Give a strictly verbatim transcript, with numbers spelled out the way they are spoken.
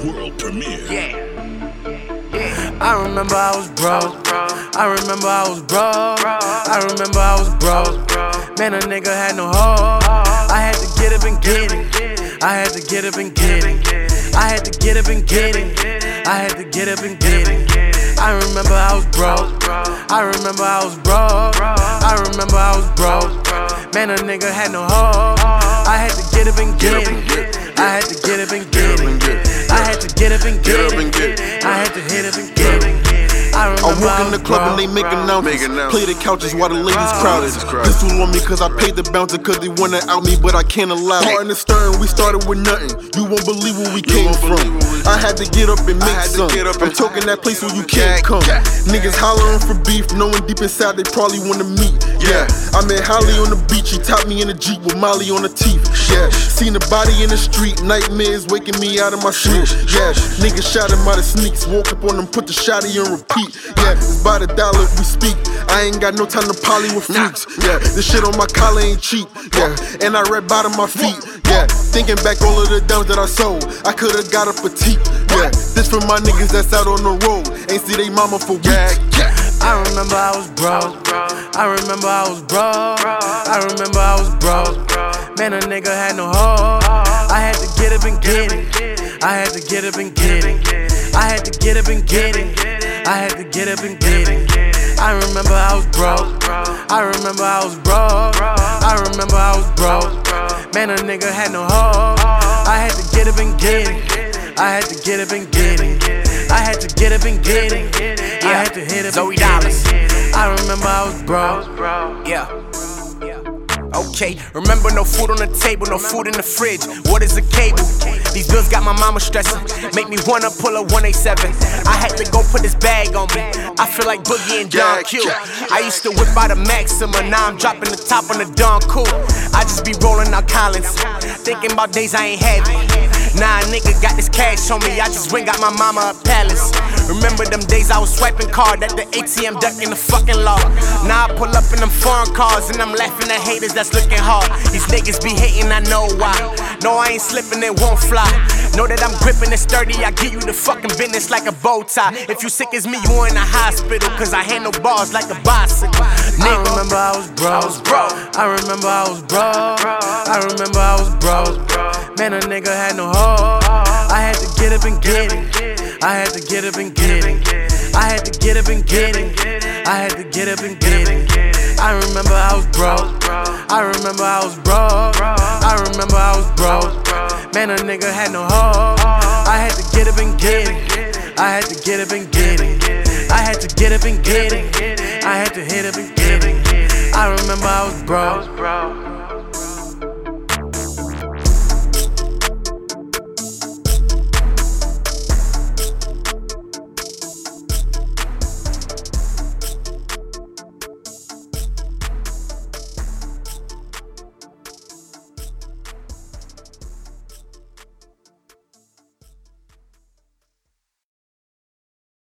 World premiere. Yeah. Yeah. I remember I was broke. I remember I was broke. I remember I was broke. Man, a nigga had no hope. I had to get up and get it. I had to get up and get it. I had to get up and get it. I had to get up and get it. I remember I was broke. I remember I was broke. I remember I was broke. Man, a nigga had no hope. I had to get up and get it. I had to get up and get it. I had to get up and get it. I had to hit up and get it. I, I walk in the club and they make announcements. Play the couches while the ladies crowded. Pistol on me cause I paid the bouncer cause they wanna out me but I can't allow it. Hard in the stern, we started with nothing. You won't believe where we came from. I had to get up and make some. I'm talking that place where you can't come. Niggas hollering for beef, knowing deep inside they probably wanna meet. Yeah, I met Holly on the beach, he topped me in a Jeep with Molly on the teeth. Yeah, seen the body in the street, nightmares waking me out of my sleep. Yeah, niggas shot him out of sneaks, walk up on them, put the shotty on repeat. Yeah, it's by the dollar we speak. I ain't got no time to poly with freaks. Yeah, this shit on my collar ain't cheap. Yeah, and I red bottom my feet. Yeah, thinking back all of the dimes that I sold, I could've got a petite. Yeah, this for my niggas that's out on the road, ain't see they mama for weeks. I remember I was broke. I remember I was broke. I remember I was broke. Man, a nigga had no hope. I had to get up and get it. I had to get up and get it. I had to get up and get it. I had to get up and get it. I remember I was broke. I remember I was broke. I remember I was broke. Man, a nigga had no hope. I had to get up and get it. I had to get up and get it. I had to get up and get it. I had to hit up and get it. I remember I was broke. Yeah. Okay, remember no food on the table, no food in the fridge. What is a cable? These bills got my mama stressing. Make me wanna pull a one eighty-seven. I had to go put this bag on me. I feel like Boogie and Don Q. I used to whip out a Maxima, now I'm dropping the top on the Don Cool. I just be rolling out Collins, thinking about days I ain't had it. Nah, nigga got this cash on me, I just went got my mama a palace. Remember them days I was swiping card at the A T M, ducking the fucking law. Now I pull up in them foreign cars and I'm laughing at haters that's looking hard. These niggas be hating, I know why. No, I ain't slipping, it won't fly. Know that I'm gripping it sturdy, I give you the fucking business like a bow tie. If you sick as me, you in the hospital, cause I handle bars like a bicycle. I remember I was broke. I remember I was broke. I remember I was broke. Man, a nigga had no hope. I had to get up and get it. I had to get up and get it. I had to get up and get it. I had to get up and get it. I remember I was broke. I remember I was broke. I remember I was broke. Man, a nigga had no hope. I had to get up and get it. I had to get up and get it. I had to get up and get it. I had to hit up and get it. I remember I was broke.